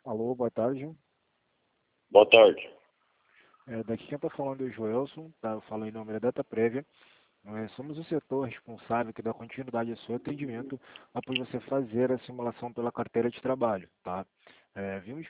Alô, boa tarde. Boa tarde. Daqui quem está falando é o Joelson, tá? Eu falo em nome da DataPrev. Nós somos o setor responsável que dá continuidade ao seu atendimento após você fazer a simulação pela carteira de trabalho, tá? Vimos